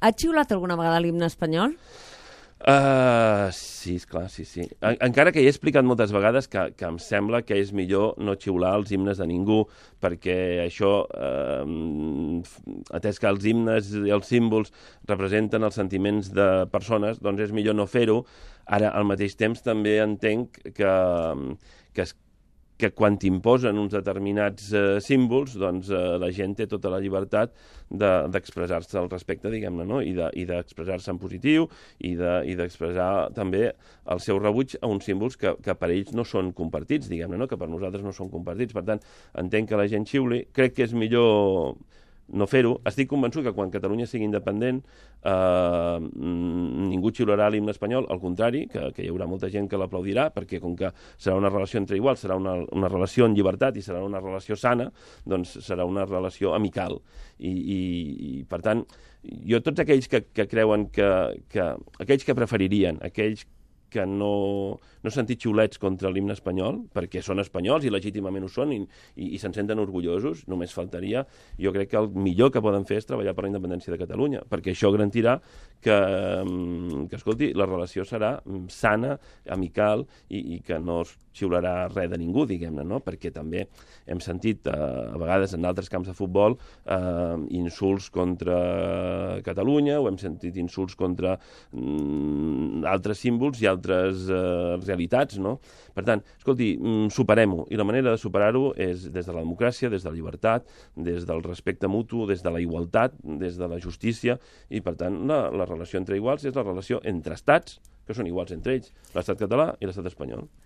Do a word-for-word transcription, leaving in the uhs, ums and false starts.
Ha xiulat alguna vegada l'himne espanyol? Uh, sí, esclar, sí, sí. En, encara que he explicat moltes vegades que, que em sembla que és millor no xiular els himnes de ningú, perquè això, uh, atès que els himnes i els símbols representen els sentiments de persones, doncs és millor no fer-ho. Ara, al mateix temps, també entenc que, que es que quan t'imposen uns determinats eh, símbols, doncs eh, la gent té tota la llibertat d'expressar-se de, al respecte, diguem-ne, no? I d'expressar-se de, en positiu i d'expressar de, també el seu rebuig a uns símbols que, que per ells no són compartits, diguem-ne, no? Que per nosaltres no són compartits. Per tant, entenc que la gent xiuli. Crec que és millor no fer-ho. Estic convençut que quan Catalunya sigui independent eh, ningú xiularà l'himne espanyol, al contrari, que, que hi haurà molta gent que l'aplaudirà, perquè com que serà una relació entre iguals, serà una, una relació en llibertat i serà una relació sana, doncs serà una relació amical. I, i, i per tant, jo tots aquells que, que creuen que, que... aquells que preferirien, aquells que no, no he sentit xiulets contra l'himne espanyol, perquè són espanyols i legítimament ho són i, i, i se'n senten orgullosos, només faltaria. Jo crec que el millor que poden fer és treballar per la independència de Catalunya, perquè això garantirà que, que escolti, la relació serà sana, amical i, i que no es xiularà res de ningú, diguem-ne, no? Perquè també hem sentit, eh, a vegades en altres camps de futbol, eh, insults contra Catalunya, o hem sentit insults contra mm, altres símbols i altres altres eh, realitats, no? Per tant, escolti, superem-ho, i la manera de superar-ho és des de la democràcia, des de la llibertat, des del respecte mutu, des de la igualtat, des de la justícia, i per tant la, la relació entre iguals és la relació entre estats, que són iguals entre ells, l'estat català i l'estat espanyol.